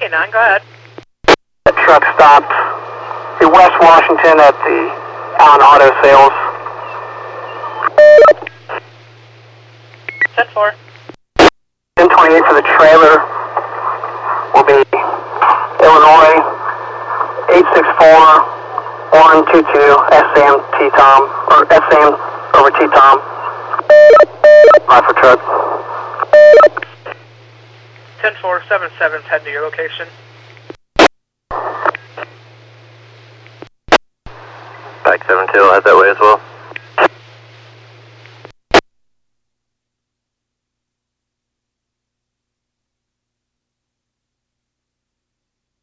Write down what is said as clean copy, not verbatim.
1089, go ahead. The truck stopped in West Washington at the Allen Auto Sales. 10-4. 1028 for the trailer will be Illinois 864-122 SAM T-Tom, or SAM over T-Tom. Right for truck. 10-4, 77's heading to your location. Back 7-2, I'll head that way as well.